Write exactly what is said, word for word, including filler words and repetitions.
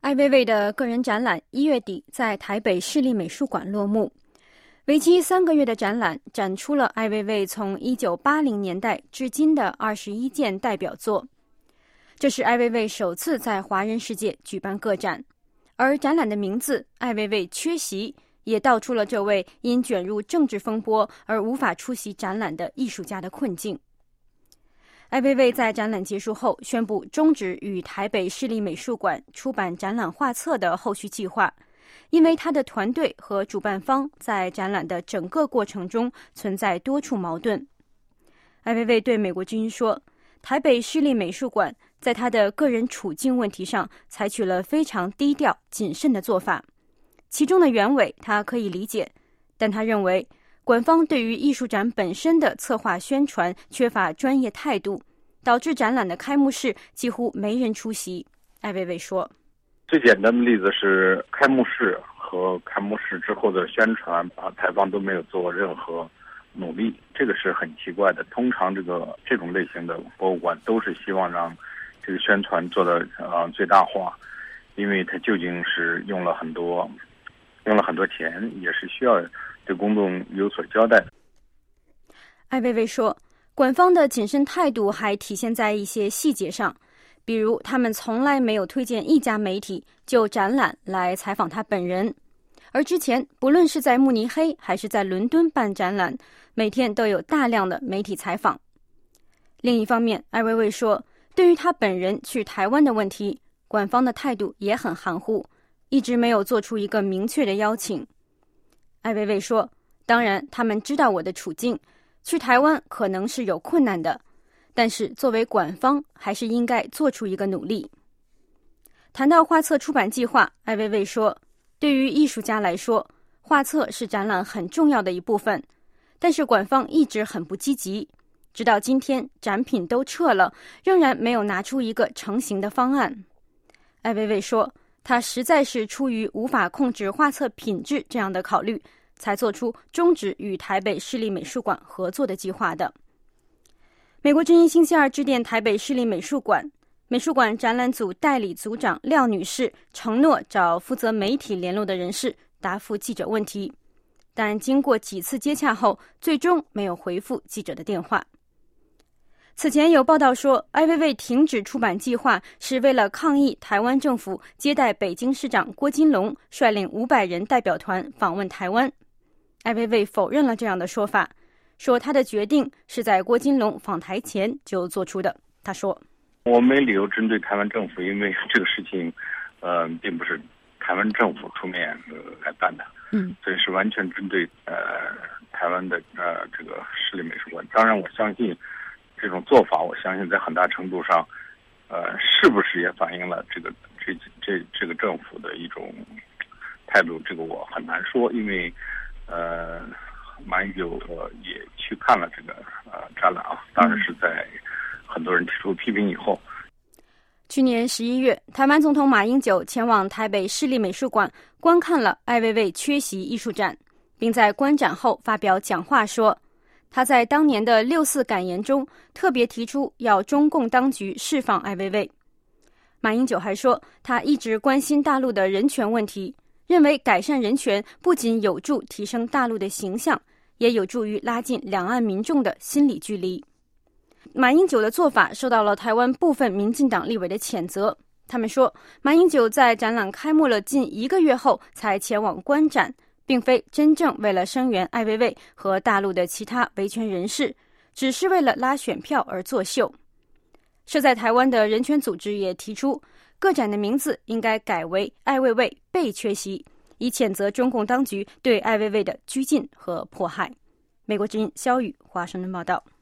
艾薇薇的个人展览一月底在台北市立美术馆落幕。为期三个月的展览展出了艾薇薇从一九八零年代至今的二十一件代表作。这是艾薇薇首次在华人世界举办个展，而展览的名字“艾薇薇缺席”也道出了这位因卷入政治风波而无法出席展览的艺术家的困境。艾薇薇在展览结束后宣布终止与台北市立美术馆出版展览画册的后续计划，因为他的团队和主办方在展览的整个过程中存在多处矛盾。艾薇薇对美国之音说，台北市立美术馆在他的个人处境问题上采取了非常低调谨慎的做法，其中的原委他可以理解，但他认为馆方对于艺术展本身的策划宣传缺乏专业态度，导致展览的开幕式几乎没人出席。艾薇薇说， 最简单的例子是开幕式和开幕式之后的宣传，啊，台方都没有做任何努力，这个是很奇怪的。通常这个这种类型的博物馆都是希望让这个宣传做的呃最大化，因为它究竟是用了很多用了很多钱，也是需要对公众有所交代。 艾薇薇说，馆方的谨慎态度还体现在一些细节上，比如他们从来没有推荐一家媒体就展览来采访他本人，而之前不论是在慕尼黑还是在伦敦办展览，每天都有大量的媒体采访。另一方面，艾薇薇说，对于他本人去台湾的问题，馆方的态度也很含糊，一直没有做出一个明确的邀请。艾薇薇说，当然他们知道我的处境，去台湾可能是有困难的，但是作为馆方还是应该做出一个努力。谈到画册出版计划，艾薇薇说，对于艺术家来说，画册是展览很重要的一部分，但是馆方一直很不积极，直到今天展品都撤了，仍然没有拿出一个成型的方案。艾薇薇说，他实在是出于无法控制画册品质这样的考虑，才做出终止与台北市立美术馆合作的计划的。美国之音星期二致电台北市立美术馆，美术馆展览组代理组长廖女士承诺找负责媒体联络的人士答复记者问题，但经过几次接洽后，最终没有回复记者的电话。此前有报道说，艾薇薇停止出版计划是为了抗议台湾政府接待北京市长郭金龙率领五百人代表团访问台湾。艾薇薇否认了这样的说法，说他的决定是在郭金龙访台前就做出的。他说， 我没理由针对台湾政府，因为这个事情呃，并不是台湾政府出面、呃、来办的， 嗯， 所以是完全针对呃台湾的呃这个市立美术馆。当然我相信这种做法，我相信在很大程度上呃是不是也反映了这个这这这个政府的一种态度，这个我很难说，因为呃马英九呃也去看了这个呃展览啊，当然是在很多人提出批评以后。 去年十一月，台湾总统马英九前往台北市立美术馆观看了艾薇薇缺席艺术展，并在观展后发表讲话说，他在当年的六四感言中特别提出要中共当局释放艾薇薇。马英九还说，他一直关心大陆的人权问题，认为改善人权不仅有助提升大陆的形象，也有助于拉近两岸民众的心理距离。马英九的做法受到了台湾部分民进党立委的谴责，他们说，马英九在展览开幕了近一个月后才前往观展，并非真正为了声援艾薇薇和大陆的其他维权人士，只是为了拉选票而作秀。设在台湾的人权组织也提出，个展的名字应该改为艾薇薇被缺席，以谴责中共当局对艾薇薇的拘禁和迫害。美国之音肖宇华盛顿报道。